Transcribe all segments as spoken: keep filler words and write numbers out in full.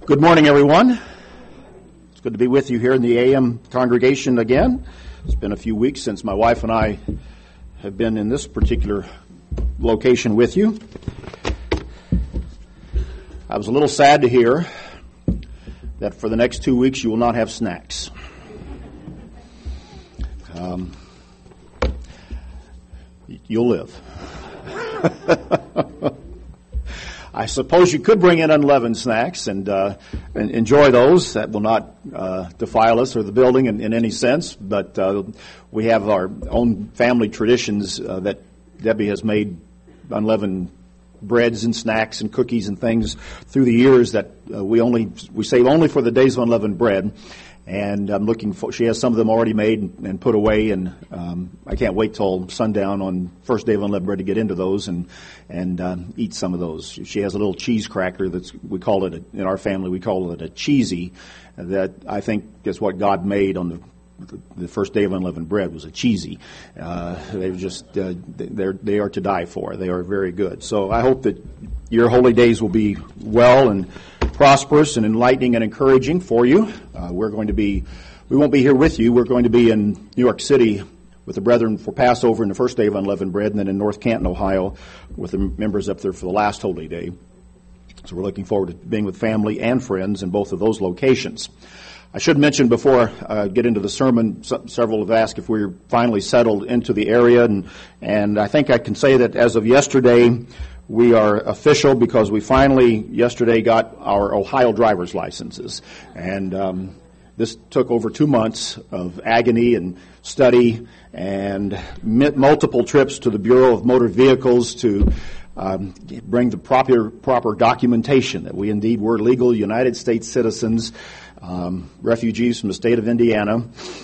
Good morning, everyone. It's good to be with you here in the A M congregation again. It's been a few weeks since my wife and I have been in this particular location with you. I was a little sad to hear that for the next two weeks you will not have snacks. Um, you'll live. I suppose you could bring in unleavened snacks and, uh, and enjoy those. That will not uh, defile us or the building in, in any sense. But uh, we have our own family traditions uh, that Debbie has made unleavened breads and snacks and cookies and things through the years that uh, we only we save only for the days of unleavened bread. And I'm looking for, she has some of them already made and, and put away, and um, I can't wait till sundown on first day of unleavened bread to get into those and and um, eat some of those. She has a little cheese cracker that's, we call it, a, in our family, we call it a cheesy, that I think is what God made on the the first day of unleavened bread was a cheesy. Uh, they're just, uh, they're, they are to die for. They are very good. So I hope that your holy days will be well and prosperous and enlightening and encouraging for you. Uh, we're going to be, we won't be here with you. We're going to be in New York City with the brethren for Passover and the first day of unleavened bread, and then in North Canton, Ohio, with the members up there for the last holy day. So we're looking forward to being with family and friends in both of those locations. I should mention before I uh, get into the sermon, several have asked if we're finally settled into the area, and and I think I can say that as of yesterday, we are official because we finally yesterday got our Ohio driver's licenses. And um, this took over two months of agony and study and multiple trips to the Bureau of Motor Vehicles to um, bring the proper proper documentation that we indeed were legal United States citizens, um, refugees from the state of Indiana,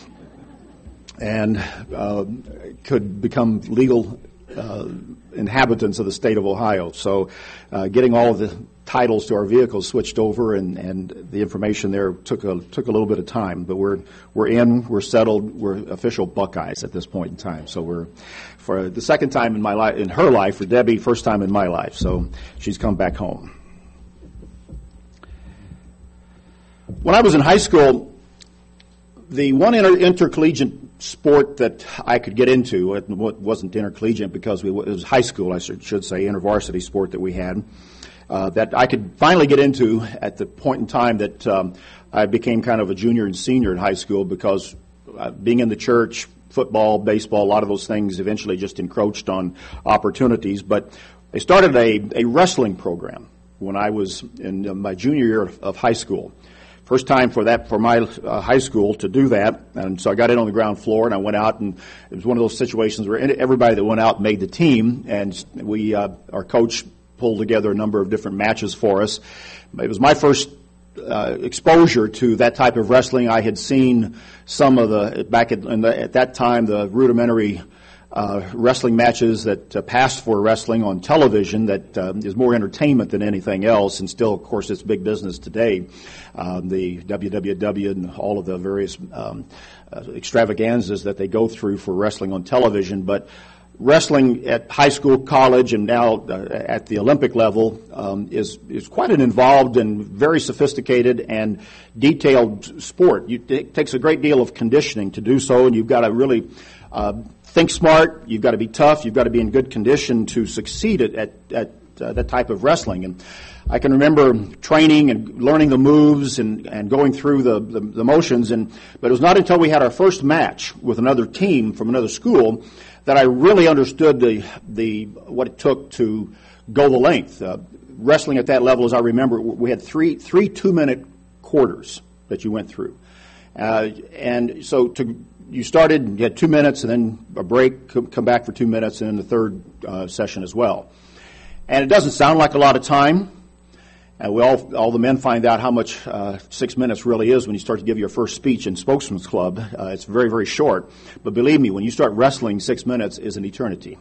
and uh, could become legal Uh, inhabitants of the state of Ohio. So uh, getting all of the titles to our vehicles switched over and, and the information there took a took a little bit of time. But we're we're in, we're settled, we're official Buckeyes at this point in time. So we're for the second time in my life, in her life, for Debbie, first time in my life. So she's come back home. When I was in high school, the one inter- intercollegiate sport that I could get into, it wasn't intercollegiate because we, it was high school, I should, should say, intervarsity sport that we had, uh, that I could finally get into at the point in time that um, I became kind of a junior and senior in high school, because uh, being in the church, football, baseball, a lot of those things eventually just encroached on opportunities. But I started a, a wrestling program when I was in uh, my junior year of, of high school. First time for that, for my uh, high school to do that, and so I got in on the ground floor, and I went out, and it was one of those situations where everybody that went out made the team, and we, uh, our coach pulled together a number of different matches for us. It was my first uh, exposure to that type of wrestling. I had seen some of the, back at, in the, at that time, the rudimentary Uh, wrestling matches that uh, passed for wrestling on television that uh, is more entertainment than anything else, and still, of course, it's big business today. Uh, the W W W and all of the various um, uh, extravaganzas that they go through for wrestling on television. But wrestling at high school, college, and now uh, at the Olympic level um, is is quite an involved and very sophisticated and detailed sport. You, it takes a great deal of conditioning to do so, and you've got to really uh, think smart, you've got to be tough, you've got to be in good condition to succeed at, at, at uh, that type of wrestling. And I can remember training and learning the moves and, and going through the, the, the motions, and but it was not until we had our first match with another team from another school that I really understood the the what it took to go the length. Uh, wrestling at that level, as I remember, we had three three two-minute quarters that you went through. Uh, and so to You started, you had two minutes, and then a break, come back for two minutes, and then the third uh, session as well. And it doesn't sound like a lot of time. And we all, all the men find out how much uh, six minutes really is when you start to give your first speech in Spokesman's Club. Uh, it's very, very short. But believe me, when you start wrestling, six minutes is an eternity.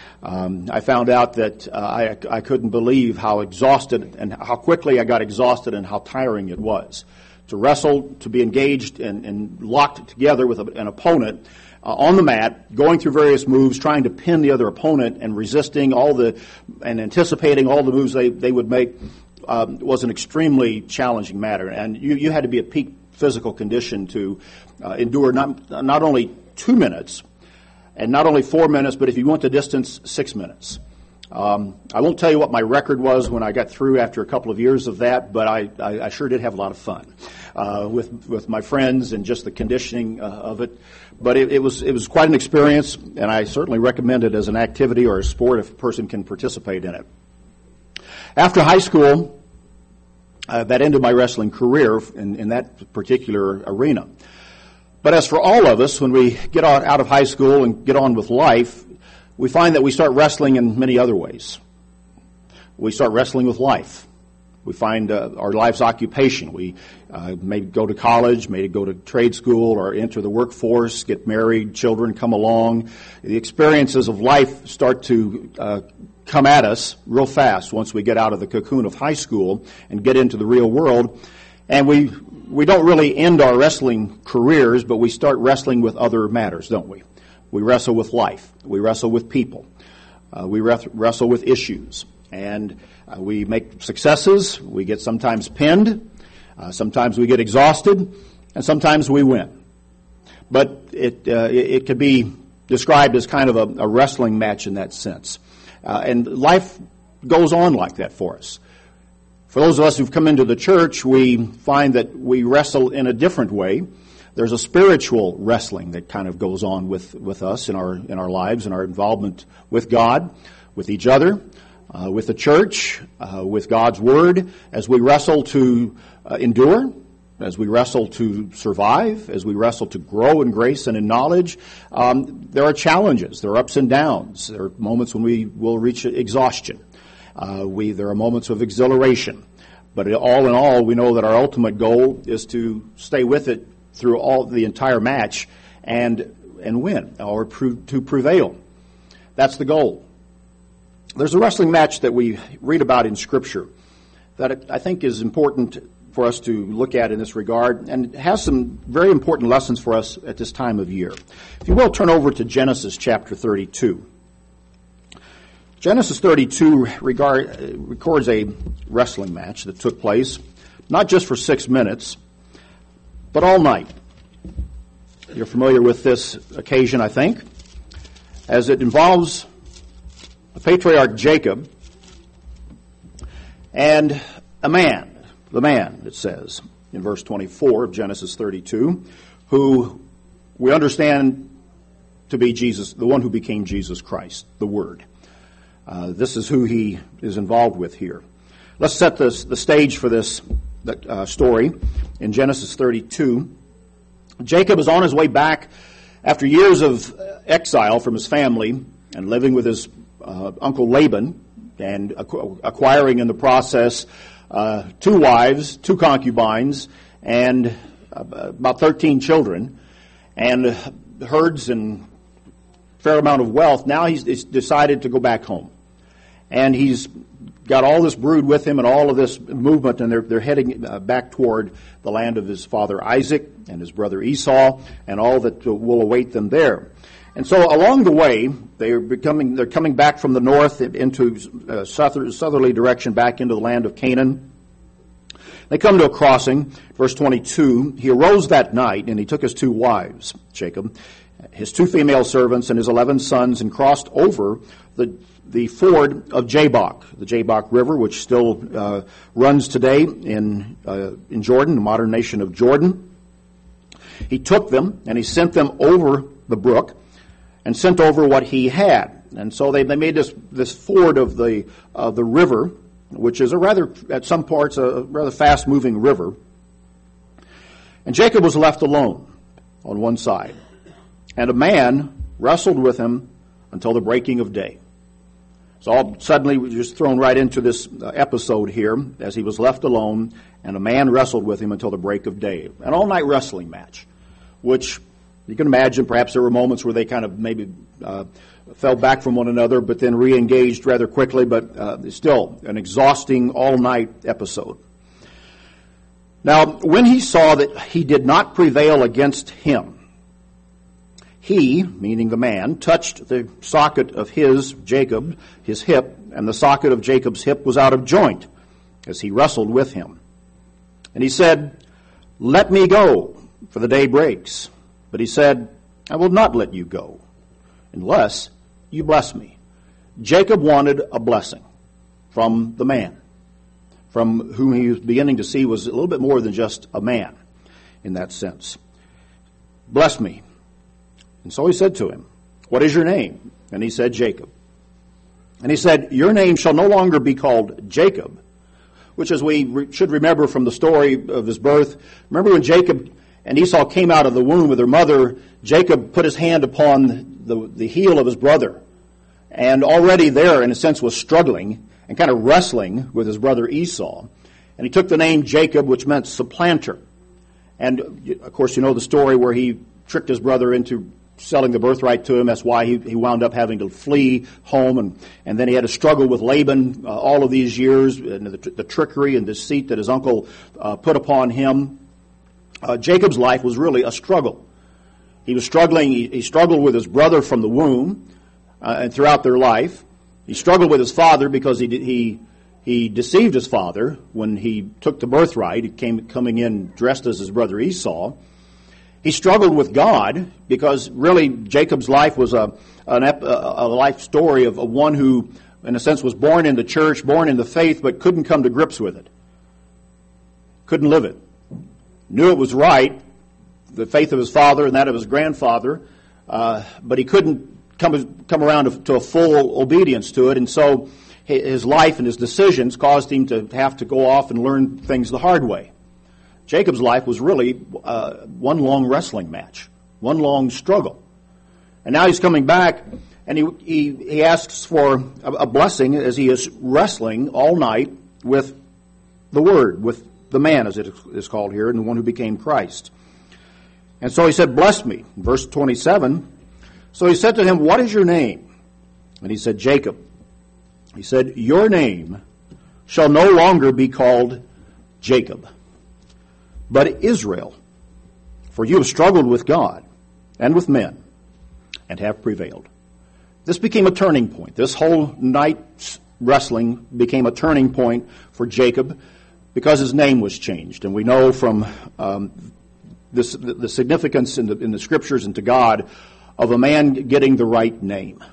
Um, I found out that uh, I, I couldn't believe how exhausted and how quickly I got exhausted and how tiring it was. To wrestle, to be engaged and, and locked together with a, an opponent uh, on the mat, going through various moves, trying to pin the other opponent and resisting all the, and anticipating all the moves they, they would make. um, was an extremely challenging matter, and you, you had to be at peak physical condition to uh, endure not not only two minutes, and not only four minutes, but if you went the distance, six minutes. Um, I won't tell you what my record was when I got through after a couple of years of that, but I, I, I sure did have a lot of fun uh, with with my friends and just the conditioning uh, of it. But it, it was it was quite an experience, and I certainly recommend it as an activity or a sport if a person can participate in it. After high school, uh, that ended my wrestling career in, in that particular arena. But as for all of us, when we get out, out of high school and get on with life, we find that we start wrestling in many other ways. We start wrestling with life. We find uh, our life's occupation. We uh, may go to college, may go to trade school, or enter the workforce, get married, children come along. The experiences of life start to uh, come at us real fast once we get out of the cocoon of high school and get into the real world. And we we don't really end our wrestling careers, but we start wrestling with other matters, don't we? We wrestle with life. We wrestle with people. Uh, we ref- wrestle with issues. And uh, we make successes. We get sometimes pinned. Uh, sometimes we get exhausted. And sometimes we win. But it, uh, it, it could be described as kind of a, a wrestling match in that sense. Uh, and life goes on like that for us. For those of us who've come into the church, we find that we wrestle in a different way. There's a spiritual wrestling that kind of goes on with, with us in our in our lives and our involvement with God, with each other, uh, with the church, uh, with God's Word, as we wrestle to uh, endure, as we wrestle to survive, as we wrestle to grow in grace and in knowledge. Um, there are challenges, there are ups and downs. There are moments when we will reach exhaustion. Uh, we there are moments of exhilaration. But all in all, we know that our ultimate goal is to stay with it through all the entire match and and win, or pro- to prevail. That's the goal. There's a wrestling match that we read about in Scripture that I think is important for us to look at in this regard, and it has some very important lessons for us at this time of year. If you will, turn over to Genesis chapter thirty-two. Genesis thirty-two regard, uh, records a wrestling match that took place, not just for six minutes, but all night. You're familiar with this occasion, I think, as it involves the patriarch Jacob and a man, the man, it says in verse twenty-four of Genesis thirty-two, who we understand to be Jesus, the one who became Jesus Christ, the Word. Uh, this is who he is involved with here. Let's set this, the stage for this uh, story in Genesis thirty-two. Jacob is on his way back after years of exile from his family and living with his uh, uncle Laban and acqu- acquiring in the process uh, two wives, two concubines, and uh, about thirteen children, and herds and fair amount of wealth. Now he's, he's decided to go back home. And he's got all this brood with him and all of this movement, and they're, they're heading uh, back toward the land of his father Isaac and his brother Esau and all that will await them there. And so along the way, they're becoming, they're coming back from the north into uh, southerly direction back into the land of Canaan. They come to a crossing, verse twenty-two. He arose that night, and he took his two wives, Jacob, his two female servants, and his eleven sons, and crossed over the the ford of Jabbok, the Jabbok River, which still uh, runs today in uh, in Jordan, the modern nation of Jordan. He took them, and he sent them over the brook, and sent over what he had. And so they, they made this this ford of the of the river, which is a rather, at some parts, a rather fast-moving river. And Jacob was left alone on one side, and a man wrestled with him until the breaking of day. So all suddenly we're just thrown right into this uh, episode here, as he was left alone, and a man wrestled with him until the break of day. An all-night wrestling match, which you can imagine perhaps there were moments where they kind of maybe uh, fell back from one another, but then re-engaged rather quickly, but uh, still an exhausting all-night episode. Now, when he saw that he did not prevail against him, he, meaning the man, touched the socket of his, Jacob, his hip, and the socket of Jacob's hip was out of joint. as he wrestled with him. And he said, "Let me go, for the day breaks." But he said, "I will not let you go, unless you bless me." Jacob wanted a blessing from the man, from whom he was beginning to see was a little bit more than just a man in that sense. "Bless me." And so he said to him, "What is your name?" And he said, "Jacob." And he said, "Your name shall no longer be called Jacob," which, as we re- should remember from the story of his birth, remember when Jacob and Esau came out of the womb with their mother, Jacob put his hand upon the, the heel of his brother, and already there, in a sense, was struggling and kind of wrestling with his brother Esau. And he took the name Jacob, which meant supplanter. And, of course, you know the story where he tricked his brother into selling the birthright to him. That's why he, he wound up having to flee home, and, and then he had to struggle with Laban uh, all of these years, and the, the trickery and deceit that his uncle uh, put upon him. Uh, Jacob's life was really a struggle. He was struggling. He, he struggled with his brother from the womb uh, and throughout their life. He struggled with his father because he he he deceived his father when he took the birthright. He came coming in dressed as his brother Esau. He struggled with God because really Jacob's life was a an ep, a life story of, of one who, in a sense, was born in the church, born in the faith, but couldn't come to grips with it. Couldn't live it. Knew it was right, the faith of his father and that of his grandfather, uh, but he couldn't come come around to, to a full obedience to it, and so his life and his decisions caused him to have to go off and learn things the hard way. Jacob's life was really uh, one long wrestling match, one long struggle. And now he's coming back, and he he, he asks for a, a blessing as he is wrestling all night with the Word, with the man, as it is called here, and the one who became Christ. And so he said, "Bless me." In verse twenty-seven, so he said to him, "What is your name?" And he said, "Jacob." He said, "Your name shall no longer be called Jacob, but Israel, for you have struggled with God and with men, and have prevailed." This became a turning point. This whole night's wrestling became a turning point for Jacob because his name was changed. And we know from um, this, the, the significance in the, in the Scriptures and to God of a man getting the right name.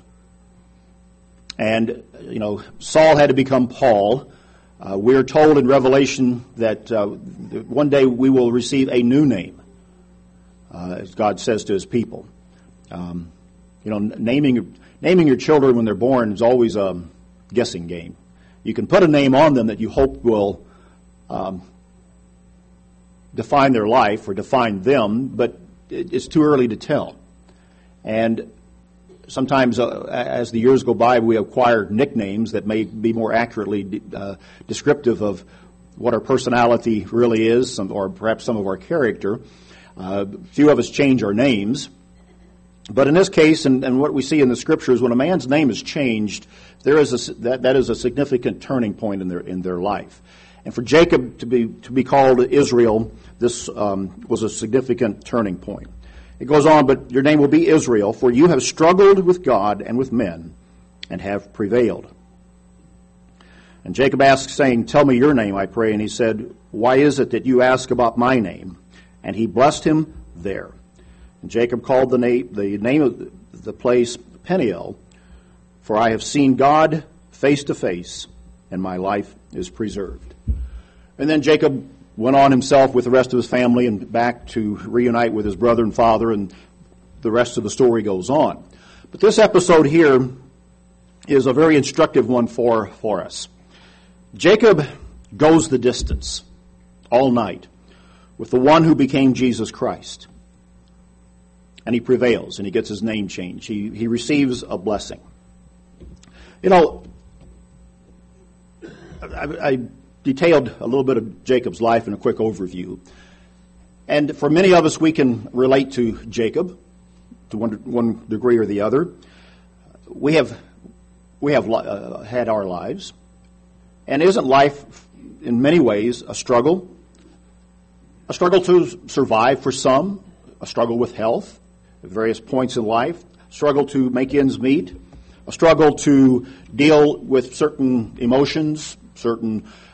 And, you know, Saul had to become Paul. Uh, we're told in Revelation that uh, one day we will receive a new name, uh, as God says to his people. Um, you know, naming naming your children when they're born is always a guessing game. You can put a name on them that you hope will um, define their life or define them, but it's too early to tell. And sometimes, uh, as the years go by, we acquire nicknames that may be more accurately uh, descriptive of what our personality really is, some, or perhaps some of our character. Uh, few of us change our names. But in this case, and, and what we see in the Scriptures, when a man's name is changed, there is a, that, that is a significant turning point in their in their life. And for Jacob to be to be called Israel, this um, was a significant turning point. It goes on, "But your name will be Israel, for you have struggled with God and with men, and have prevailed." And Jacob asked, saying, "Tell me your name, I pray." And he said, "Why is it that you ask about my name?" And he blessed him there. And Jacob called the name, the name of the place Peniel, "For I have seen God face to face, and my life is preserved." And then Jacob went on himself with the rest of his family and back to reunite with his brother and father, and the rest of the story goes on. But this episode here is a very instructive one for, for us. Jacob goes the distance all night with the one who became Jesus Christ. And he prevails, and he gets his name changed. He, he receives a blessing. You know, I, I detailed a little bit of Jacob's life in a quick overview. And for many of us, we can relate to Jacob to one, one degree or the other. We have we have uh, had our lives. And isn't life, in many ways, a struggle? A struggle to survive for some, a struggle with health at various points in life, a struggle to make ends meet, a struggle to deal with certain emotions, certain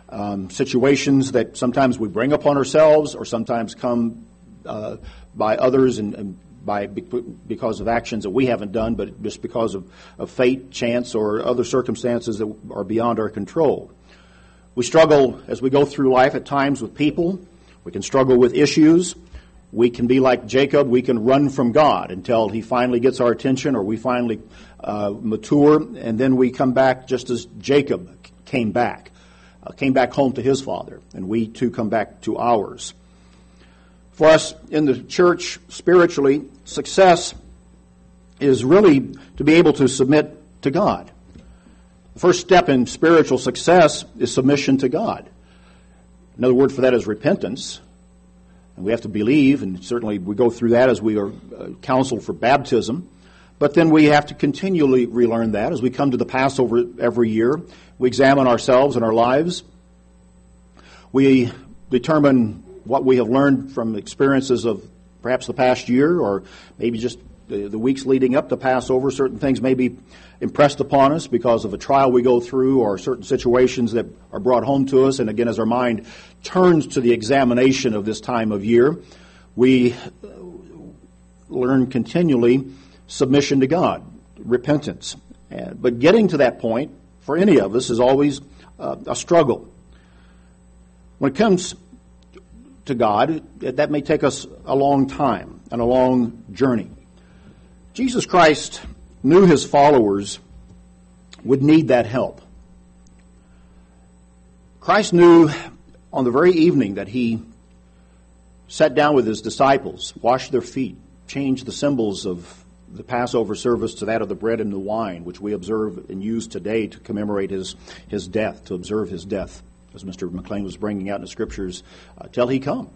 um, situations that sometimes we bring upon ourselves or sometimes come uh, by others and, and by because of actions that we haven't done, but just because of, of fate, chance, or other circumstances that are beyond our control. We struggle as we go through life at times with people. We can struggle with issues. We can be like Jacob. We can run from God until he finally gets our attention or we finally uh, mature, and then we come back just as Jacob came back, uh, came back home to his father, and we too come back to ours. For us in the church, spiritually, success is really to be able to submit to God. The first step in spiritual success is submission to God. Another word for that is repentance. And we have to believe, and certainly we go through that as we are uh, counseled for baptism. But then we have to continually relearn that as we come to the Passover every year. We examine ourselves and our lives. We determine what we have learned from experiences of perhaps the past year or maybe just the, the weeks leading up to Passover. Certain things may be impressed upon us because of a trial we go through or certain situations that are brought home to us. And again, as our mind turns to the examination of this time of year, we learn continually submission to God, repentance. But getting to that point for any of us is always uh, a struggle. When it comes to God, that may take us a long time and a long journey. Jesus Christ knew his followers would need that help. Christ knew on the very evening that he sat down with his disciples, washed their feet, changed the symbols of the Passover service to that of the bread and the wine, which we observe and use today to commemorate his, his death, to observe his death, as Mister McLean was bringing out in the Scriptures, uh, till he come.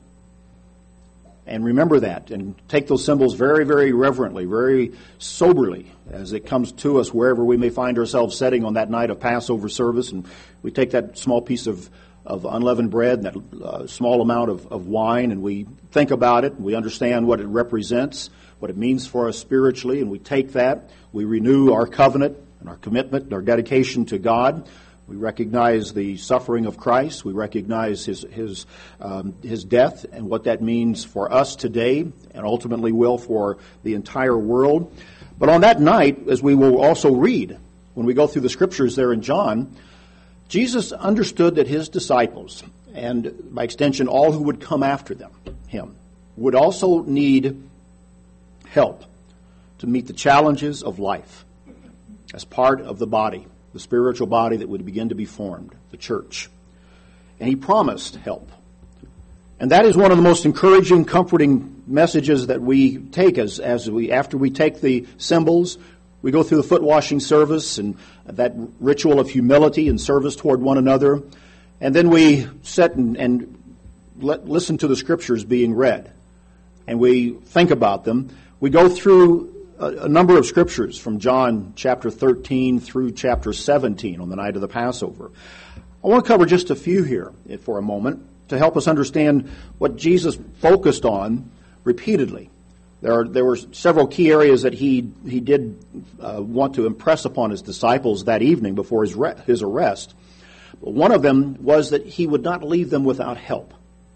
And remember that, and take those symbols very, very reverently, very soberly, as it comes to us wherever we may find ourselves sitting on that night of Passover service. And we take that small piece of, of unleavened bread and that uh, small amount of, of wine, and we think about it, and we understand what it represents, what it means for us spiritually, and we take that, we renew our covenant and our commitment and our dedication to God. We recognize the suffering of Christ. We recognize his his um, his death and what that means for us today, and ultimately will for the entire world. But on that night, as we will also read when we go through the Scriptures there in John, Jesus understood that his disciples, and by extension all who would come after them, him, would also need help to meet the challenges of life as part of the body, the spiritual body that would begin to be formed, the church. And he promised help. And that is one of the most encouraging, comforting messages that we take as, as we, after we take the symbols, we go through the foot washing service and that ritual of humility and service toward one another. And then we sit and, and let, listen to the Scriptures being read. And we think about them. We go through a number of scriptures from John chapter thirteen through chapter seventeen on the night of the Passover. I want to cover just a few here for a moment to help us understand what Jesus focused on repeatedly. There are, there were several key areas that he he did uh, want to impress upon his disciples that evening before his re- his arrest. But one of them was that he would not leave them without help.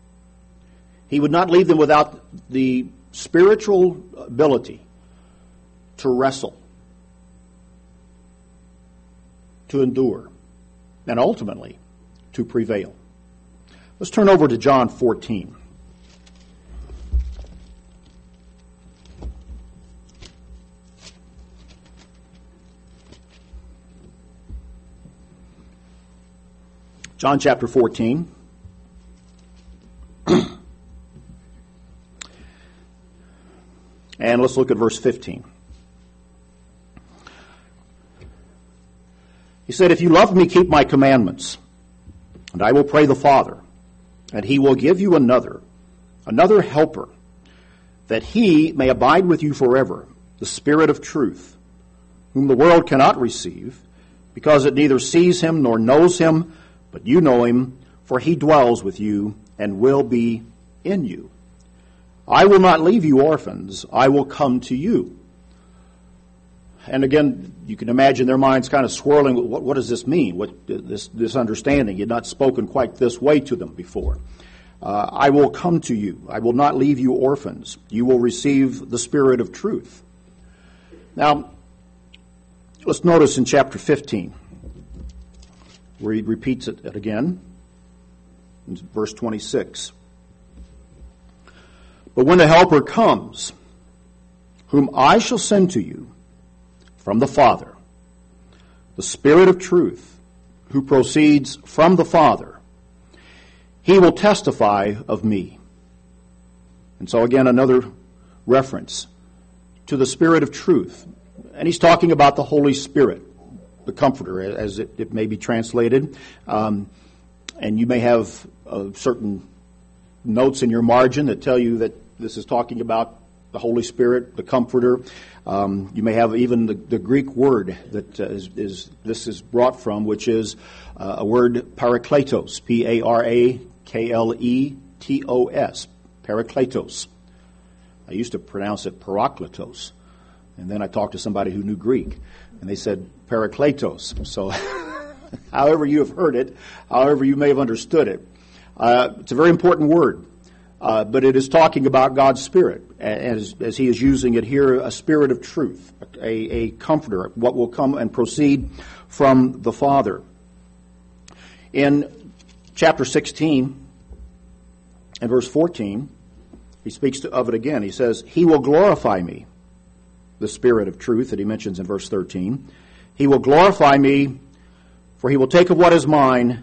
He would not leave them without the spiritual ability to wrestle, to endure, and ultimately to prevail. Let's turn over to John fourteen. John chapter fourteen. And let's look at verse fifteen. He said, "If you love me, keep my commandments, and I will pray the Father, and he will give you another, another helper, that he may abide with you forever, the Spirit of truth, whom the world cannot receive, because it neither sees him nor knows him, but you know him, for he dwells with you and will be in you. I will not leave you orphans, I will come to you." And again, you can imagine their minds kind of swirling. What, what does this mean? What this this understanding? You'd not spoken quite this way to them before. Uh, I will come to you. I will not leave you orphans. You will receive the Spirit of truth. Now, let's notice in chapter fifteen, where he repeats it again, in verse twenty-six. But when the Helper comes, whom I shall send to you from the Father, the Spirit of truth, who proceeds from the Father, he will testify of me. And so again, another reference to the Spirit of truth. And he's talking about the Holy Spirit, the Comforter, as it, it may be translated. Um, and you may have uh, certain notes in your margin that tell you that this is talking about the Holy Spirit, the Comforter. Um, you may have even the, the Greek word that uh, is, is this is brought from, which is uh, a word parakletos, P A R A K L E T O S, parakletos. I used to pronounce it parakletos, and then I talked to somebody who knew Greek, and they said parakletos. So however you have heard it, however you may have understood it, uh, it's a very important word. Uh, but it is talking about God's Spirit, as, as he is using it here, a Spirit of truth, a, a comforter, what will come and proceed from the Father. In chapter sixteen and verse fourteen, he speaks to, of it again. He says, he will glorify me, the Spirit of truth that he mentions in verse thirteen. He will glorify me, for he will take of what is mine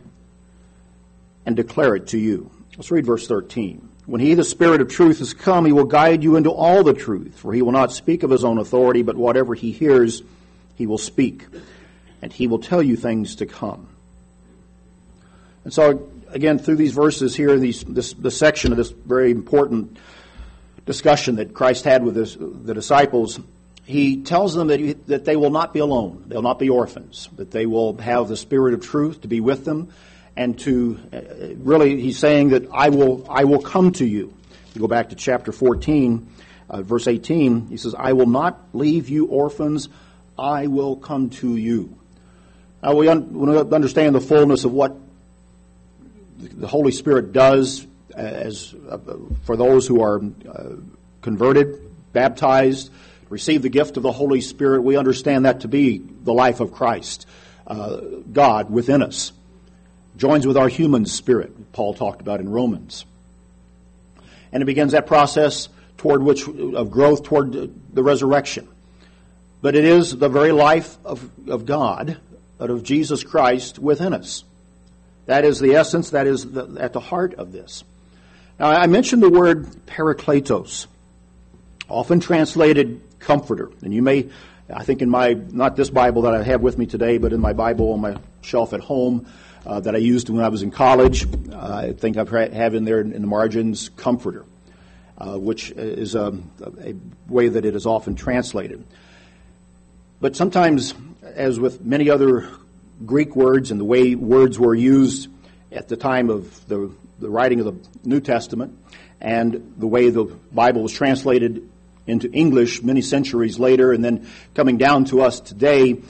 and declare it to you. Let's read verse thirteen. When he, the Spirit of truth, has come, he will guide you into all the truth, for he will not speak of his own authority, but whatever he hears, he will speak, and he will tell you things to come. And so, again, through these verses here, these, this, this section of this very important discussion that Christ had with his, the disciples, he tells them that, he, that they will not be alone. They'll not be orphans, that they will have the Spirit of truth to be with them. And to, uh, really, he's saying that I will I will come to you. You go back to chapter fourteen, uh, verse eighteen, he says, I will not leave you orphans, I will come to you. Now, we, un- we understand the fullness of what the Holy Spirit does as uh, for those who are uh, converted, baptized, receive the gift of the Holy Spirit. We understand that to be the life of Christ, uh, God within us. Joins with our human spirit, Paul talked about in Romans. And it begins that process toward which of growth toward the resurrection. But it is the very life of, of God, of Jesus Christ within us. That is the essence, that is the, at the heart of this. Now, I mentioned the word parakletos, often translated comforter. And you may, I think in my, not this Bible that I have with me today, but in my Bible on my shelf at home, Uh, that I used when I was in college. Uh, I think I have in there in the margins, comforter, uh, which is a, a way that it is often translated. But sometimes, as with many other Greek words and the way words were used at the time of the, the writing of the New Testament and the way the Bible was translated into English many centuries later and then coming down to us today,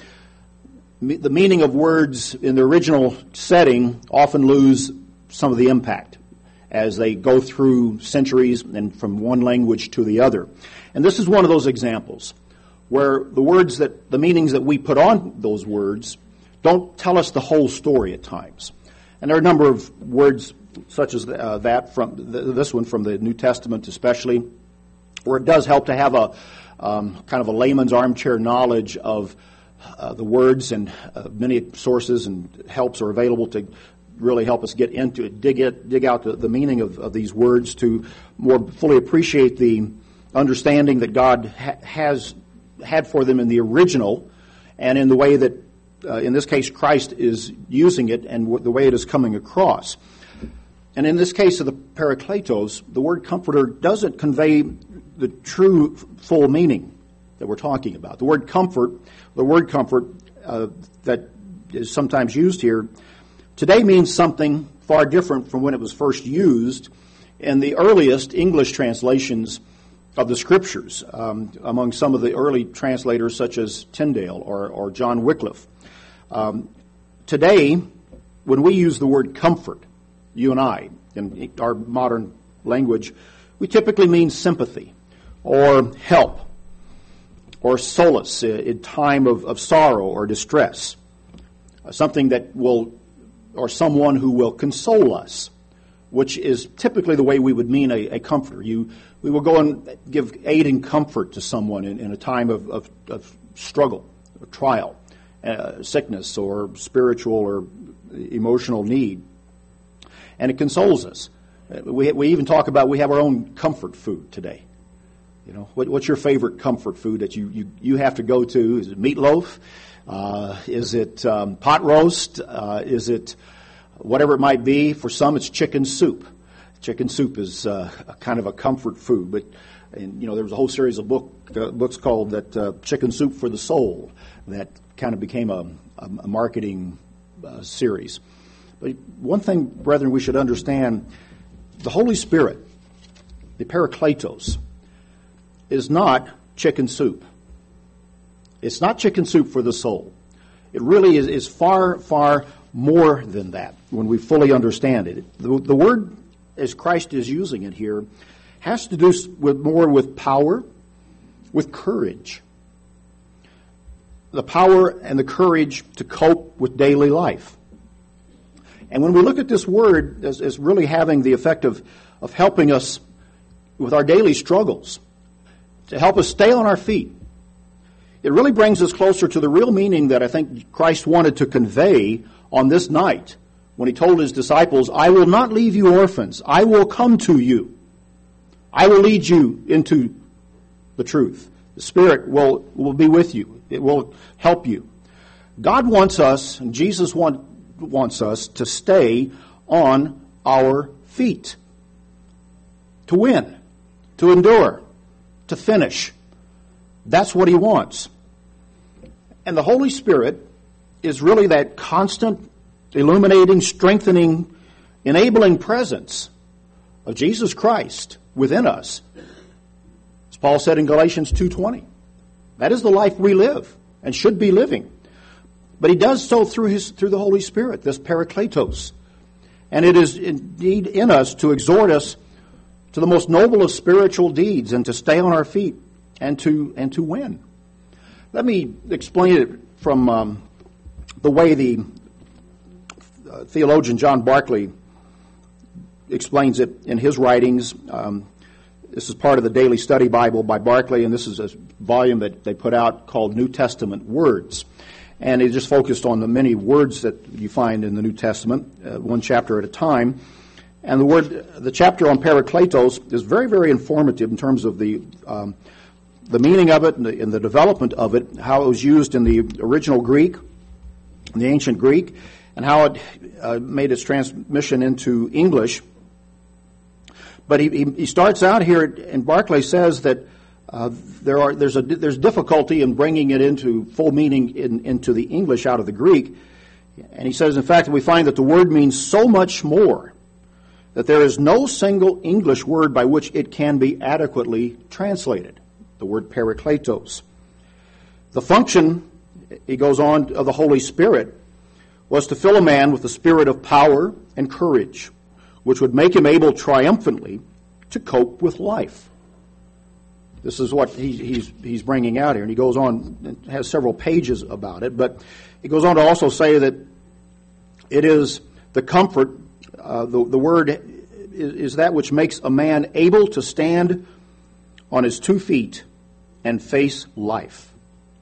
the meaning of words in the original setting often lose some of the impact as they go through centuries and from one language to the other. And this is one of those examples where the words that, the meanings that we put on those words don't tell us the whole story at times. And there are a number of words such as uh, that, from this one from the New Testament especially, where it does help to have a um, kind of a layman's armchair knowledge of Uh, the words, and uh, many sources and helps are available to really help us get into it, dig it, dig out the, the meaning of, of these words to more fully appreciate the understanding that God ha- has had for them in the original, and in the way that, uh, in this case, Christ is using it, and w- the way it is coming across. And in this case of the parakletos, the word comforter doesn't convey the true full meaning that we're talking about. The word comfort, the word comfort uh, that is sometimes used here, today means something far different from when it was first used. In the earliest English translations of the Scriptures um, among some of the early translators such as Tyndale or, or John Wycliffe. Um, today, when we use the word comfort, you and I, in our modern language, we typically mean sympathy or help or solace in time of, of sorrow or distress, something that will, or someone who will console us, which is typically the way we would mean a, a comforter. You, we will go and give aid and comfort to someone in, in a time of, of, of struggle, or trial, uh, sickness, or spiritual or emotional need. And it consoles us. We, we even talk about we have our own comfort food today. You know, what, what's your favorite comfort food that you, you, you have to go to? Is it meatloaf? Uh, is it um, pot roast? Uh, is it whatever it might be? For some, it's chicken soup. Chicken soup is uh, a kind of a comfort food. But, and, you know, there was a whole series of book, uh, books called that uh, Chicken Soup for the Soul that kind of became a, a, a marketing uh, series. But one thing, brethren, we should understand, the Holy Spirit, the Parakletos, is not chicken soup. It's not chicken soup for the soul. It really is, is far, far more than that when we fully understand it. The, the word, as Christ is using it here, has to do with more with power, with courage. The power and the courage to cope with daily life. And when we look at this word as, as really having the effect of, of helping us with our daily struggles, to help us stay on our feet, it really brings us closer to the real meaning that I think Christ wanted to convey on this night when he told his disciples, I will not leave you orphans. I will come to you. I will lead you into the truth. The Spirit will, will be with you. It will help you. God wants us, and Jesus want, wants us to stay on our feet, to win, to endure, to finish. That's what he wants. And the Holy Spirit is really that constant, illuminating, strengthening, enabling presence of Jesus Christ within us. As Paul said in Galatians two twenty, that is the life we live and should be living. But he does so through his through the Holy Spirit, this Parakletos. And it is indeed in us to exhort us to the most noble of spiritual deeds and to stay on our feet and to and to win. Let me explain it from um, the way the uh, theologian John Barclay explains it in his writings. Um, this is part of the Daily Study Bible by Barclay, and this is a volume that they put out called New Testament Words. And he just focused on the many words that you find in the New Testament, uh, one chapter at a time. And the word, the chapter on Parakletos is very, very informative in terms of the um, the meaning of it and the, and the development of it, how it was used in the original Greek, in the ancient Greek, and how it uh, made its transmission into English. But he, he, he starts out here, and Barclay says that uh, there are there's a there's difficulty in bringing it into full meaning in, into the English out of the Greek, and he says, in fact, we find that the word means so much more that there is no single English word by which it can be adequately translated, the word Parakletos. The function, he goes on, of the Holy Spirit was to fill a man with the spirit of power and courage, which would make him able triumphantly to cope with life. This is what he, he's, he's bringing out here, and he goes on and has several pages about it, but he goes on to also say that it is the comfort. Uh, the, the word is, is that which makes a man able to stand on his two feet and face life.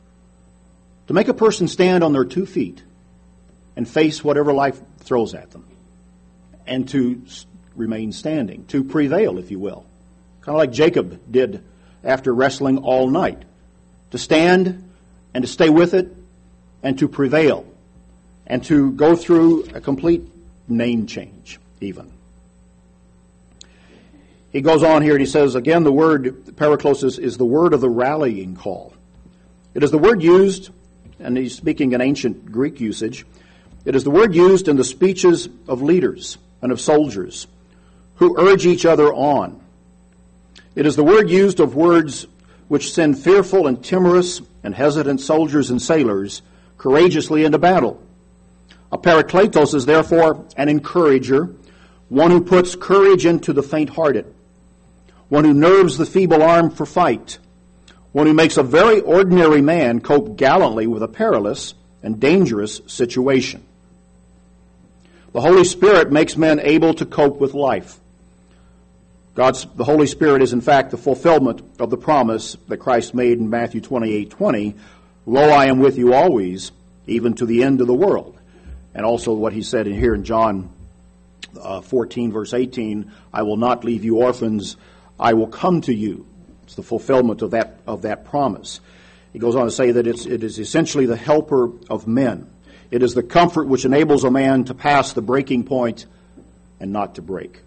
To make a person stand on their two feet and face whatever life throws at them. And to remain standing, to prevail, if you will. Kind of like Jacob did after wrestling all night. To stand and to stay with it and to prevail. And to go through a complete name change, even. He goes on here and he says, again, the word Parakletos is the word of the rallying call. It is the word used, and he's speaking in ancient Greek usage, it is the word used in the speeches of leaders and of soldiers who urge each other on. It is the word used of words which send fearful and timorous and hesitant soldiers and sailors courageously into battle. A parakletos is therefore an encourager, one who puts courage into the faint-hearted, one who nerves the feeble-armed for fight, one who makes a very ordinary man cope gallantly with a perilous and dangerous situation. The Holy Spirit makes men able to cope with life. God's, the Holy Spirit is in fact the fulfillment of the promise that Christ made in Matthew twenty-eight twenty, "Lo, I am with you always, even to the end of the world." And also what he said in here in John uh, fourteen, verse eighteen, "I will not leave you orphans, I will come to you." It's the fulfillment of that of that promise. He goes on to say that it's, it is essentially the helper of men. It is the comfort which enables a man to pass the breaking point and not to break.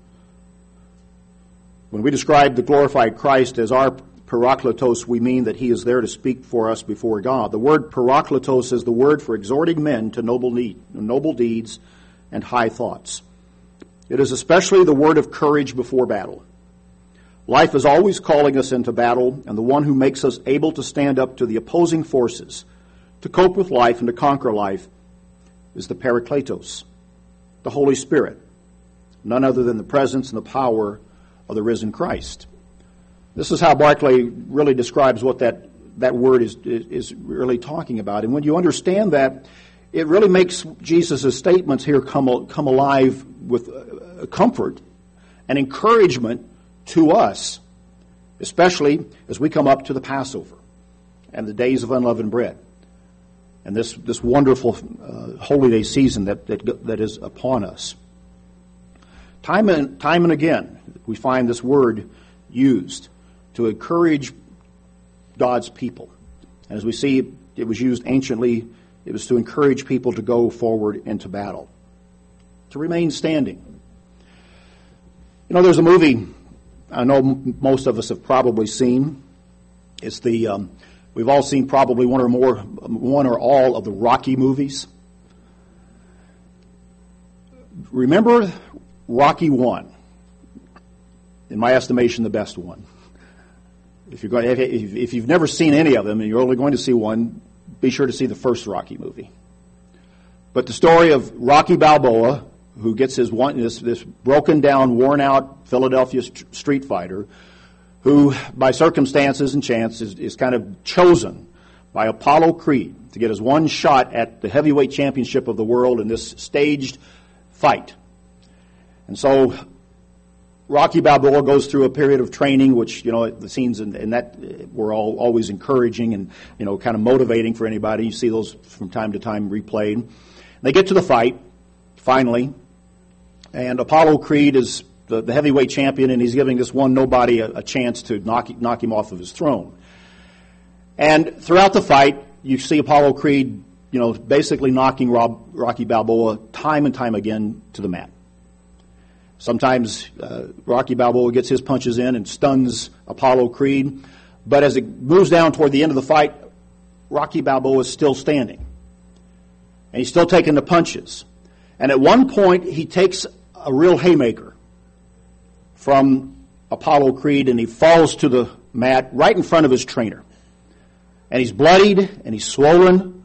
When we describe the glorified Christ as our parakletos, we mean that he is there to speak for us before God. The word parakletos is the word for exhorting men to noble, need, noble deeds and high thoughts. It is especially the word of courage before battle. Life is always calling us into battle, and the one who makes us able to stand up to the opposing forces, to cope with life and to conquer life, is the Parakletos, the Holy Spirit, none other than the presence and the power of the risen Christ. This is how Barclay really describes what that, that word is, is really talking about. And when you understand that, it really makes Jesus' statements here come, come alive with comfort and encouragement to us, especially as we come up to the Passover and the days of unleavened bread and this, this wonderful uh, holy day season that, that, that is upon us. Time and, time and again, we find this word used to encourage God's people. And as we see, it was used anciently, it was to encourage people to go forward into battle, to remain standing. You know, there's a movie I know most of us have probably seen. It's the um, we've all seen probably one or more, one or all of the Rocky movies. Remember Rocky One? In my estimation, the best one. If you're going, if, if you've never seen any of them and you're only going to see one, be sure to see the first Rocky movie. But the story of Rocky Balboa, who gets his one this, this broken down, worn out Philadelphia st- street fighter, who by circumstances and chance is, is kind of chosen by Apollo Creed to get his one shot at the heavyweight championship of the world in this staged fight. And so Rocky Balboa goes through a period of training, which, you know, the scenes in, in that were all always encouraging and, you know, kind of motivating for anybody. You see those from time to time replayed. They get to the fight, finally, and Apollo Creed is the, the heavyweight champion, and he's giving this one nobody a, a chance to knock, knock him off of his throne. And throughout the fight, you see Apollo Creed, you know, basically knocking Rob, Rocky Balboa time and time again to the mat. Sometimes uh, Rocky Balboa gets his punches in and stuns Apollo Creed, but as it moves down toward the end of the fight, Rocky Balboa is still standing. And he's still taking the punches. And at one point, he takes a real haymaker from Apollo Creed, and he falls to the mat right in front of his trainer. And he's bloodied, and he's swollen.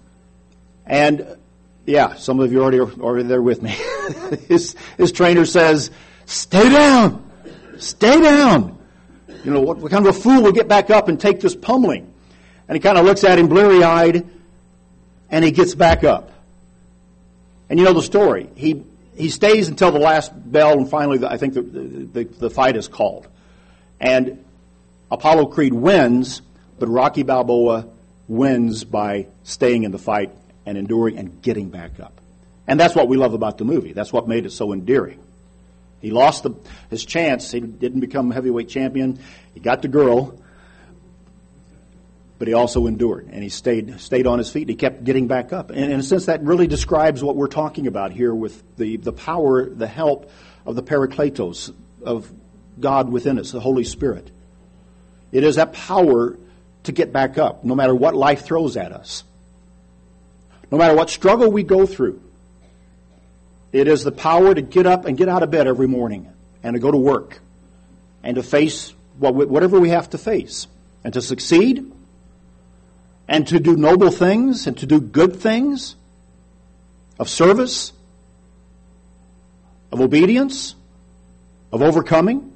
And, yeah, some of you already are already there with me. his, his trainer says, "Stay down! Stay down! You know, what, what kind of a fool will get back up and take this pummeling?" And he kind of looks at him bleary-eyed, and he gets back up. And you know the story. He he stays until the last bell, and finally the, I think the, the, the fight is called. And Apollo Creed wins, but Rocky Balboa wins by staying in the fight and enduring and getting back up. And that's what we love about the movie. That's what made it so endearing. He lost the, his chance. He didn't become heavyweight champion. He got the girl, but he also endured, and he stayed stayed on his feet. He kept getting back up. And in a sense, that really describes what we're talking about here with the, the power, the help of the Parakletos, of God within us, the Holy Spirit. It is that power to get back up, no matter what life throws at us. No matter what struggle we go through. It is the power to get up and get out of bed every morning and to go to work and to face whatever we have to face, and to succeed, and to do noble things, and to do good things, of service, of obedience, of overcoming,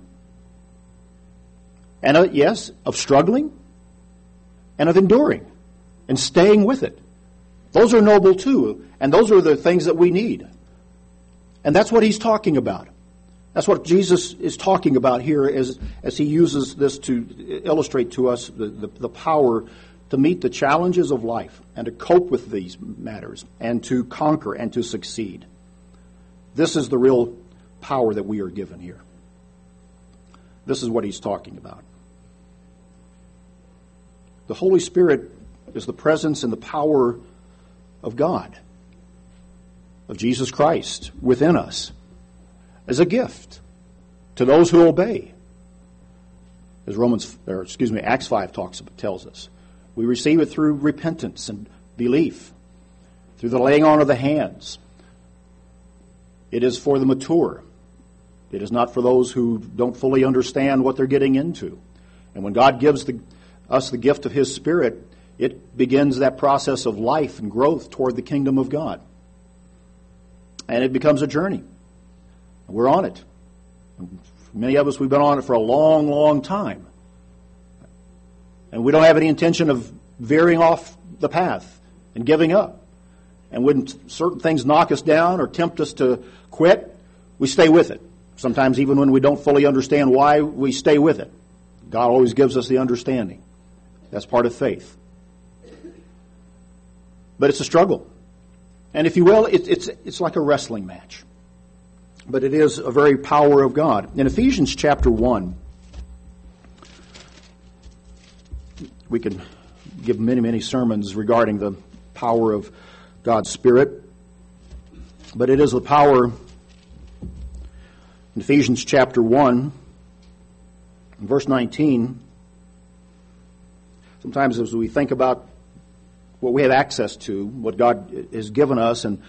and uh, yes, of struggling, and of enduring, and staying with it. Those are noble too, and those are the things that we need. And that's what he's talking about. That's what Jesus is talking about here as, as he uses this to illustrate to us the, the, the power to meet the challenges of life and to cope with these matters and to conquer and to succeed. This is the real power that we are given here. This is what he's talking about. The Holy Spirit is the presence and the power of God, of Jesus Christ within us, as a gift to those who obey. As Romans, or excuse me, Acts five talks tells us, we receive it through repentance and belief, through the laying on of the hands. It is for the mature. It is not for those who don't fully understand what they're getting into. And when God gives the, us the gift of His Spirit, it begins that process of life and growth toward the kingdom of God. And it becomes a journey. We're on it. Many of us, we've been on it for a long, long time. And we don't have any intention of veering off the path and giving up. And when certain things knock us down or tempt us to quit, we stay with it. Sometimes even when we don't fully understand why, we stay with it. God always gives us the understanding. That's part of faith. But it's a struggle. And if you will, it, it's it's like a wrestling match. But it is a very power of God. In Ephesians chapter one, we can give many, many sermons regarding the power of God's Spirit. But it is the power in Ephesians chapter one, verse nineteen. Sometimes as we think about what we have access to, what God has given us, and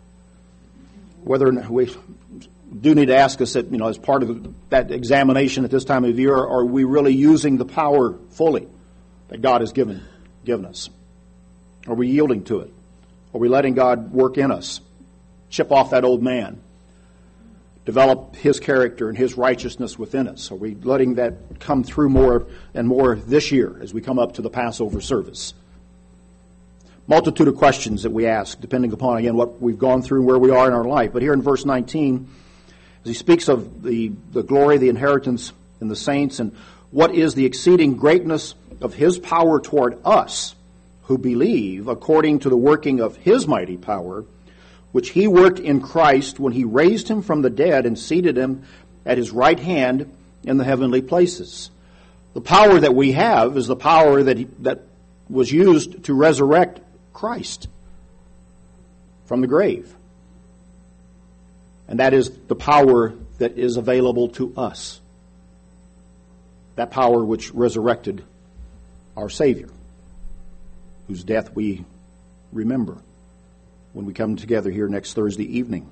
whether we do need to ask us that, you know, as part of that examination at this time of year, are we really using the power fully that God has given given us? Are we yielding to it? Are we letting God work in us, chip off that old man, develop His character and His righteousness within us? Are we letting that come through more and more this year as we come up to the Passover service? Multitude of questions that we ask, depending upon, again, what we've gone through and where we are in our life. But here in verse nineteen, as he speaks of the, the glory, the inheritance in the saints, and what is the exceeding greatness of His power toward us who believe, according to the working of His mighty power, which He worked in Christ when He raised Him from the dead and seated Him at His right hand in the heavenly places. The power that we have is the power that he, that was used to resurrect Christ from the grave. And that is the power that is available to us. That power which resurrected our Savior, whose death we remember when we come together here next Thursday evening.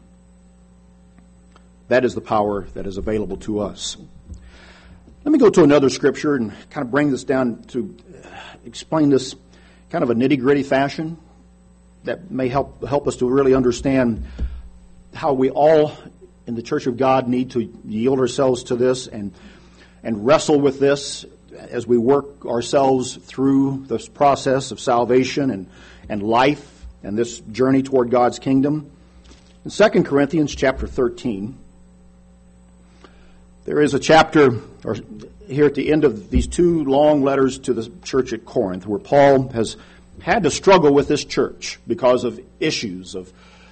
That is the power that is available to us. Let me go to another scripture and kind of bring this down to explain this kind of a nitty-gritty fashion that may help help us to really understand how we all in the Church of God need to yield ourselves to this and and wrestle with this as we work ourselves through this process of salvation and, and life and this journey toward God's kingdom. In Second Corinthians chapter thirteen, there is a chapter or here at the end of these two long letters to the church at Corinth where Paul has had to struggle with this church because of issues of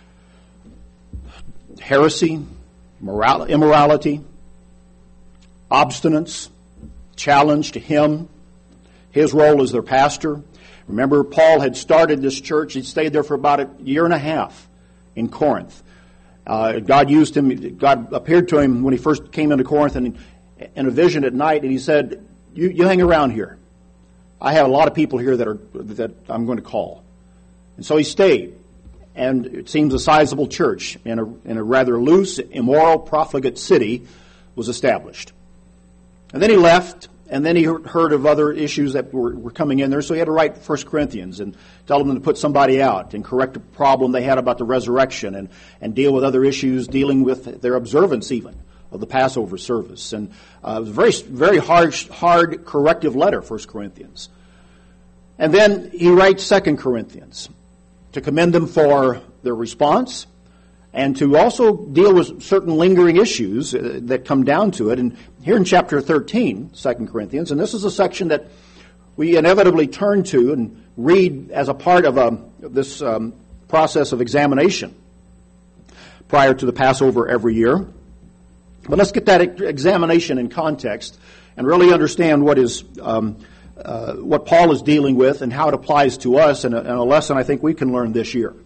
heresy, moral, immorality, obstinance, challenge to him, his role as their pastor. Remember, Paul had started this church. He'd stayed there for about a year and a half in Corinth. Uh, God used him. God appeared to him when he first came into Corinth and in a vision at night, and he said, you, you hang around here. I have a lot of people here that are that I'm going to call. And so he stayed. And it seems a sizable church in a, in a rather loose, immoral, profligate city was established. And then he left, and then he heard of other issues that were, were coming in there, so he had to write First Corinthians and tell them to put somebody out and correct a problem they had about the resurrection and, and deal with other issues dealing with their observance even of the Passover service. And uh, it was a very, very hard, hard corrective letter, First Corinthians. And then he writes Second Corinthians to commend them for their response and to also deal with certain lingering issues uh, that come down to it. And here in chapter thirteen, Second Corinthians, and this is a section that we inevitably turn to and read as a part of a, this um, process of examination prior to the Passover every year. But let's get that examination in context and really understand what is um, uh, what Paul is dealing with and how it applies to us, and a, and a lesson I think we can learn this year.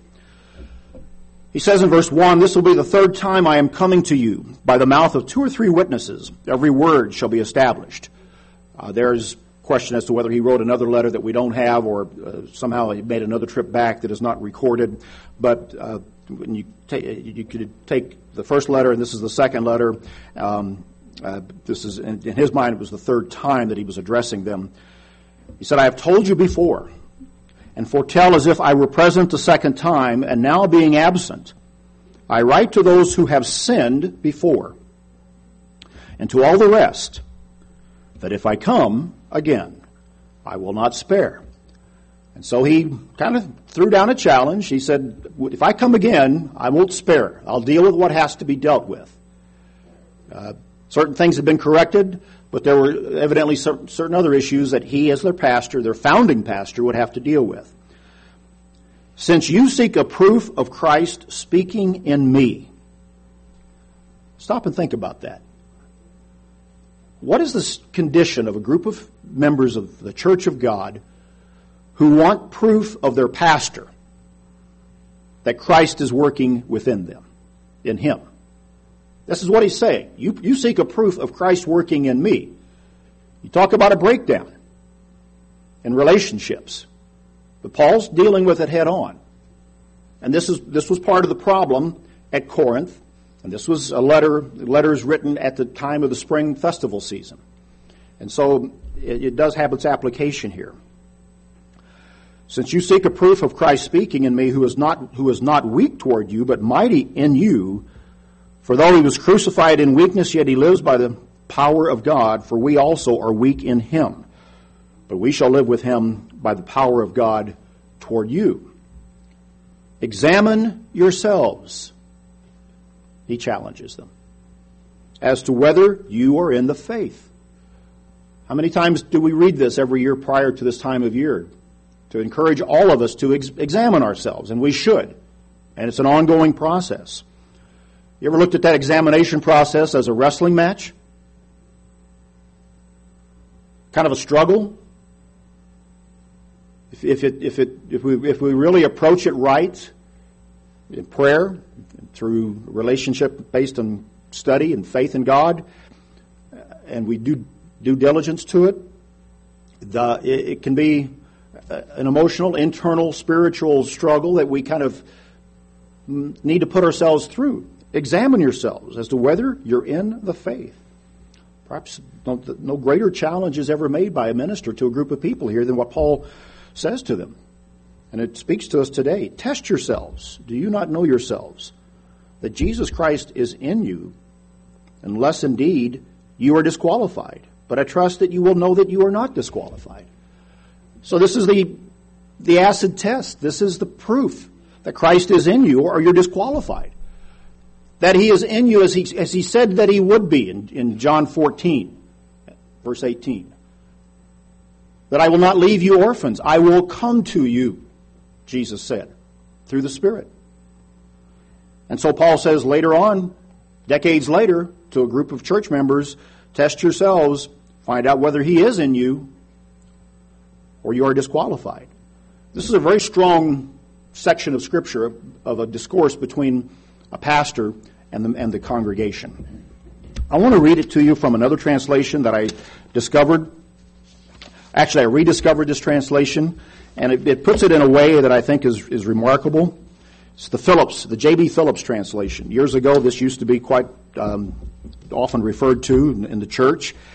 He says in verse one, "This will be the third time I am coming to you. By the mouth of two or three witnesses, every word shall be established." Uh, there's question as to whether he wrote another letter that we don't have, or uh, somehow he made another trip back that is not recorded. But uh, when you, ta- you could take the first letter, and this is the second letter. Um, uh, this is in, in his mind, it was the third time that he was addressing them. He said, "I have told you before, and foretell as if I were present the second time, and now being absent, I write to those who have sinned before, and to all the rest, that if I come again, I will not spare." And so he kind of threw down a challenge. He said, if I come again, I won't spare. I'll deal with what has to be dealt with. Uh, certain things have been corrected, but there were evidently certain other issues that he, as their pastor, their founding pastor, would have to deal with. "Since you seek a proof of Christ speaking in me." Stop and think about that. What is the condition of a group of members of the Church of God who want proof of their pastor that Christ is working within them, in him? This is what he's saying. You, you seek a proof of Christ working in me. You talk about a breakdown in relationships. But Paul's dealing with it head on. And this is this was part of the problem at Corinth. And this was a letter, letters written at the time of the spring festival season. And so it, it does have its application here. "Since you seek a proof of Christ speaking in me, who is not who is not weak toward you, but mighty in you, for though he was crucified in weakness, yet he lives by the power of God, for we also are weak in him. But we shall live with him by the power of God toward you. Examine yourselves," he challenges them, "as to whether you are in the faith." How many times do we read this every year prior to this time of year? To encourage all of us to ex- examine ourselves, and we should. And it's an ongoing process. You ever looked at that examination process as a wrestling match? Kind of a struggle? If, if, it, if, it, if, we, if we really approach it right, in prayer, through a relationship based on study and faith in God, and we do due diligence to it, the, it, it can be an emotional, internal, spiritual struggle that we kind of need to put ourselves through. Examine yourselves as to whether you're in the faith. Perhaps no, no greater challenge is ever made by a minister to a group of people here than what Paul says to them. And it speaks to us today. Test yourselves. Do you not know yourselves that Jesus Christ is in you, unless indeed you are disqualified? But I trust that you will know that you are not disqualified. So this is the the acid test. This is the proof that Christ is in you, or you're disqualified. That he is in you as he as he said that he would be in, in John fourteen, verse eighteen. That I will not leave you orphans. I will come to you, Jesus said, through the Spirit. And so Paul says later on, decades later, to a group of church members, test yourselves, find out whether he is in you, or you are disqualified. This is a very strong section of Scripture, of a discourse between a pastor and the, and the congregation. I want to read it to you from another translation that I discovered. Actually, I rediscovered this translation, and it, it puts it in a way that I think is, is remarkable. It's the Phillips, the J B Phillips translation. Years ago, this used to be quite um, often referred to in, in the church.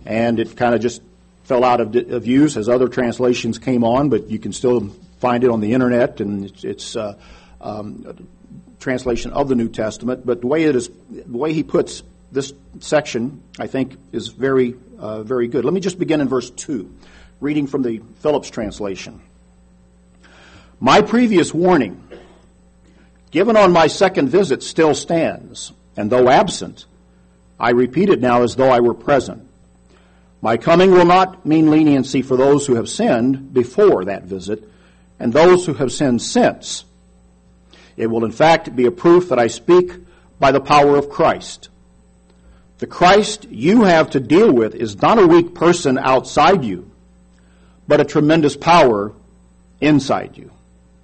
and it kind of just fell out of, of use as other translations came on, but you can still find it on the internet, and it's, it's uh, um, a translation of the New Testament. But the way it is, the way he puts this section, I think, is very, uh, very good. Let me just begin in verse two, reading from the Phillips translation. My previous warning, given on my second visit, still stands, and though absent, I repeat it now as though I were present. My coming will not mean leniency for those who have sinned before that visit, and those who have sinned since. It will in fact be a proof that I speak by the power of Christ. The Christ you have to deal with is not a weak person outside you, but a tremendous power inside you.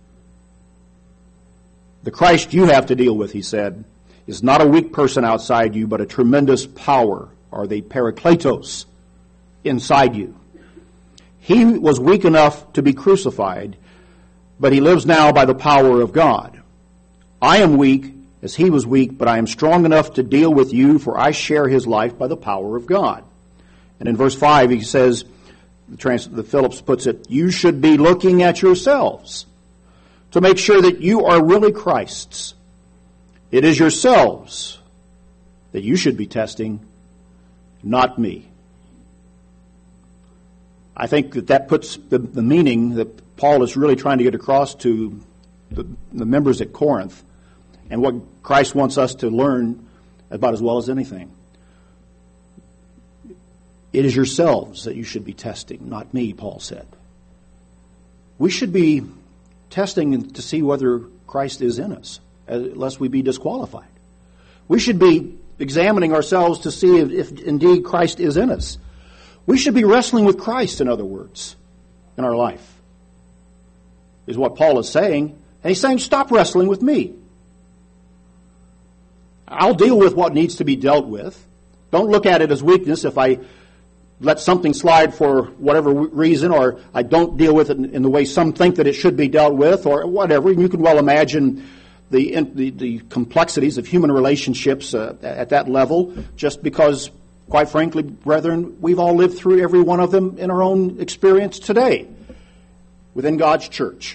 The Christ you have to deal with, he said, is not a weak person outside you, but a tremendous power, or the Parakletos, inside you. He was weak enough to be crucified, but he lives now by the power of God. I am weak as he was weak, but I am strong enough to deal with you, for I share his life by the power of God. And in verse five, he says, the, trans, the Phillips puts it, you should be looking at yourselves to make sure that you are really Christ's. It is yourselves that you should be testing, not me. I think that that puts the, the meaning that Paul is really trying to get across to the, the members at Corinth, and what Christ wants us to learn about as well as anything. It is yourselves that you should be testing, not me, Paul said. We should be testing to see whether Christ is in us, lest we be disqualified. We should be examining ourselves to see if, if indeed Christ is in us. We should be wrestling with Christ, in other words, in our life, is what Paul is saying. And he's saying, stop wrestling with me. I'll deal with what needs to be dealt with. Don't look at it as weakness if I let something slide for whatever reason, or I don't deal with it in, in the way some think that it should be dealt with, or whatever. And you can well imagine the the, the complexities of human relationships uh, at that level, just because, quite frankly, brethren, we've all lived through every one of them in our own experience today within God's church.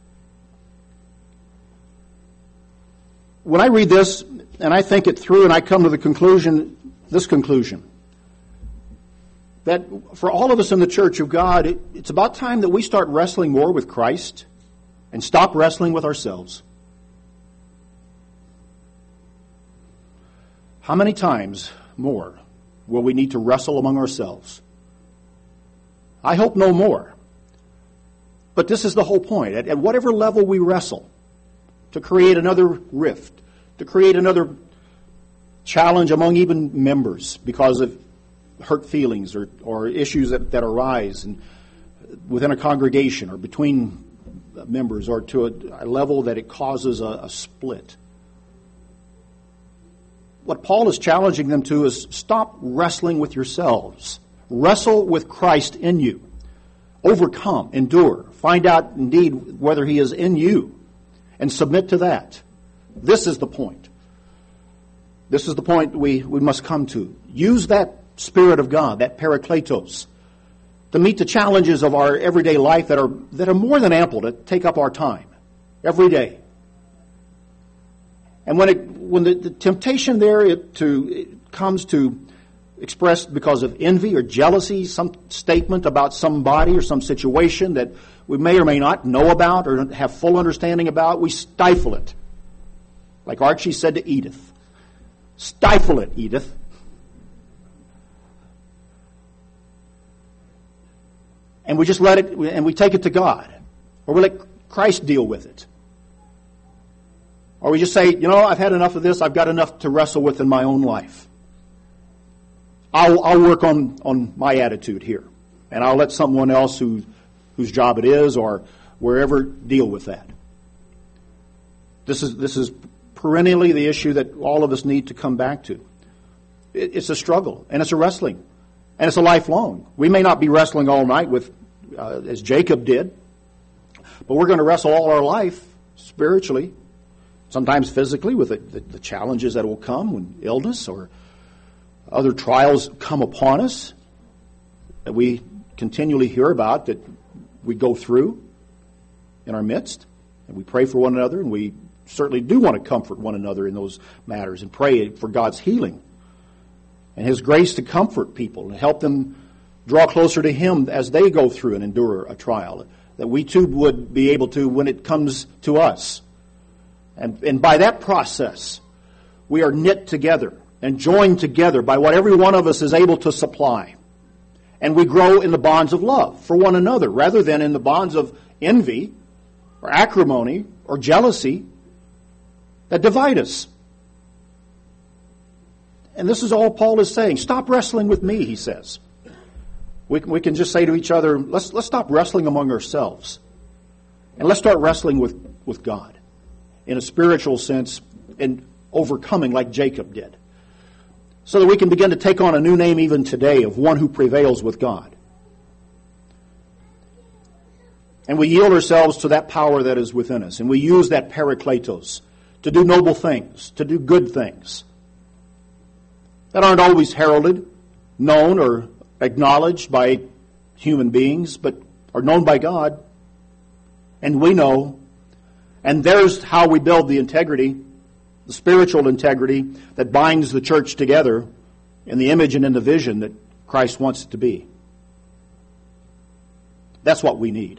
When I read this, and I think it through, and I come to the conclusion, this conclusion, that for all of us in the church of God, it, it's about time that we start wrestling more with Christ and stop wrestling with ourselves. How many times more will we need to wrestle among ourselves? I hope no more. But this is the whole point. At, at whatever level we wrestle, to create another rift, to create another challenge among even members because of hurt feelings or, or issues that, that arise and within a congregation or between members, or to a, a level that it causes a, a split. What Paul is challenging them to is stop wrestling with yourselves. Wrestle with Christ in you. Overcome, endure, find out indeed whether he is in you, and submit to that. This is the point. This is the point we, we must come to. Use that Spirit of God, that Parakletos, to meet the challenges of our everyday life that are that are more than ample to take up our time every day. And when it when the, the temptation there it to it comes to expressed because of envy or jealousy, some statement about somebody or some situation that we may or may not know about or have full understanding about, we stifle it. Like Archie said to Edith, stifle it, Edith. And we just let it, and we take it to God. Or we let Christ deal with it. Or we just say, you know, I've had enough of this, I've got enough to wrestle with in my own life. I'll, I'll work on, on my attitude here. And I'll let someone else who, whose job it is or wherever deal with that. This is, this is perennially the issue that all of us need to come back to. It, it's a struggle, and it's a wrestling, and it's a lifelong. We may not be wrestling all night with, uh, as Jacob did, but we're going to wrestle all our life spiritually, sometimes physically with the, the, the challenges that will come when illness or other trials come upon us. that we continually hear about, that we go through in our midst, and we pray for one another, and we certainly do want to comfort one another in those matters and pray for God's healing and His grace to comfort people and help them draw closer to Him as they go through and endure a trial, that we too would be able to when it comes to us. And, and by that process, we are knit together and joined together by what every one of us is able to supply. And we grow in the bonds of love for one another rather than in the bonds of envy or acrimony or jealousy that divide us. And this is all Paul is saying. Stop wrestling with me, he says. We, we can just say to each other, let's, let's stop wrestling among ourselves. And let's start wrestling with, with God in a spiritual sense and overcoming like Jacob did. So that we can begin to take on a new name even today of one who prevails with God. And we yield ourselves to that power that is within us. And we use that parakletos to do noble things, to do good things that aren't always heralded, known, or acknowledged by human beings, but are known by God. And we know. And there's how we build the integrity, the spiritual integrity that binds the church together in the image and in the vision that Christ wants it to be. That's what we need.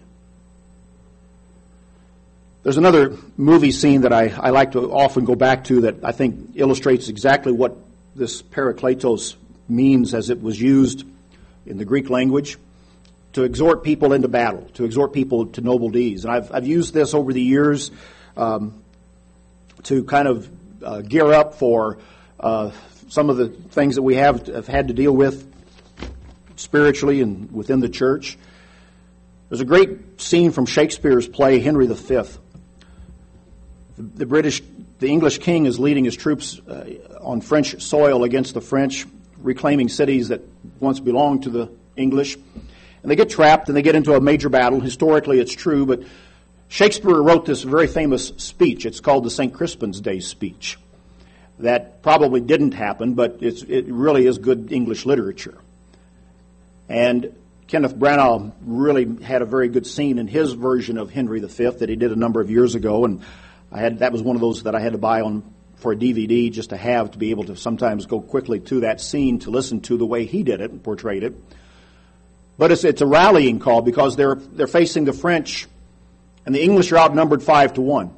There's another movie scene that I, I like to often go back to that I think illustrates exactly what this parakletos means as it was used in the Greek language to exhort people into battle, to exhort people to noble deeds. And I've, I've used this over the years um, to kind of uh, gear up for uh, some of the things that we have, have had to deal with spiritually and within the church. There's a great scene from Shakespeare's play, Henry the Fifth. The, the British, the English king is leading his troops uh, on French soil against the French, reclaiming cities that once belonged to the English. And they get trapped and they get into a major battle. Historically, it's true, but Shakespeare wrote this very famous speech. It's called the Saint Crispin's Day speech. That probably didn't happen, but it's, it really is good English literature. And Kenneth Branagh really had a very good scene in his version of Henry the Fifth that he did a number of years ago, and I had that was one of those that I had to buy on for a D V D just to have to be able to sometimes go quickly to that scene to listen to the way he did it and portrayed it. But it's, it's a rallying call because they're they're facing the French, and the English are outnumbered five to one,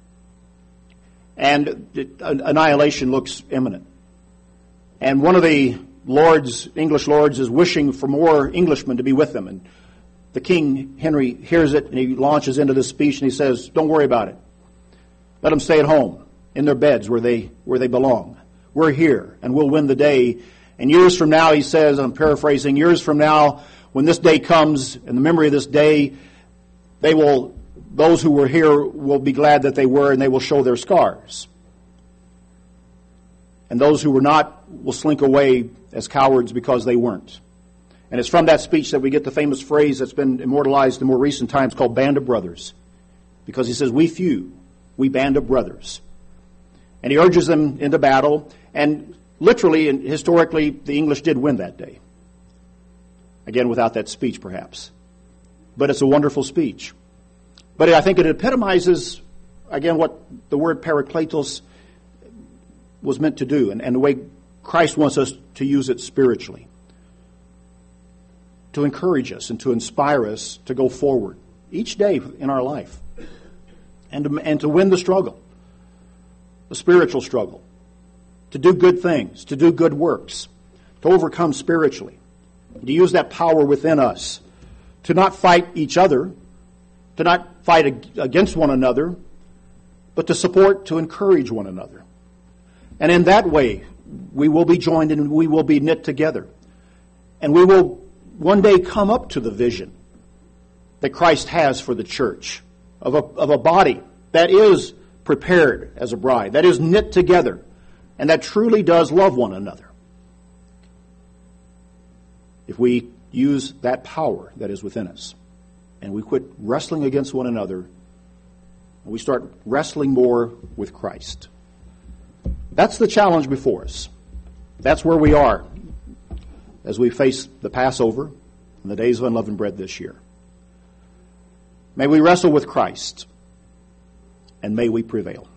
and it, annihilation looks imminent. And one of the lords, English lords, is wishing for more Englishmen to be with them. And the King Henry hears it, and he launches into this speech, and he says, "Don't worry about it. Let them stay at home in their beds where they where they belong. We're here, and we'll win the day. And years from now," he says, I'm paraphrasing, "years from now, when this day comes, in the memory of this day, they will, those who were here will be glad that they were, and they will show their scars. And those who were not will slink away as cowards because they weren't." And it's from that speech that we get the famous phrase that's been immortalized in more recent times called "band of brothers." Because he says, "We few, we band of brothers." And he urges them into battle, and literally and historically, the English did win that day. Again, without that speech, perhaps. But it's a wonderful speech. But I think it epitomizes, again, what the word parakletos was meant to do, and, and the way Christ wants us to use it spiritually. To encourage us and to inspire us to go forward each day in our life. And to, and to win the struggle. The spiritual struggle. To do good things. To do good works. To overcome spiritually. To use that power within us. To not fight each other. To not fight against one another. But to support, to encourage one another. And in that way, we will be joined and we will be knit together. And we will one day come up to the vision that Christ has for the church. Of a, of a body that is prepared as a bride. That is knit together. And that truly does love one another. If we use that power that is within us. And we quit wrestling against one another. And we start wrestling more with Christ. That's the challenge before us. That's where we are as we face the Passover in the days of unleavened bread this year. May we wrestle with Christ, and may we prevail.